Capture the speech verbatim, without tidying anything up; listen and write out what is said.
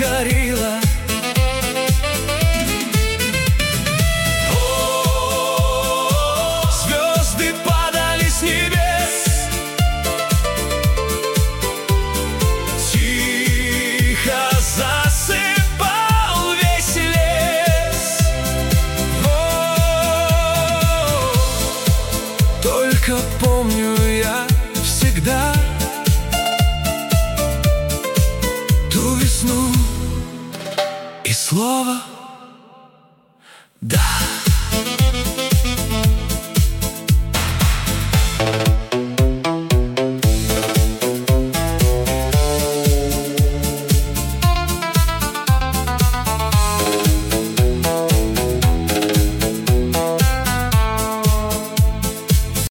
горела. О, звезды падали с небес, тихо засыпал весь лес. О, только помню я всегда ту весну и слово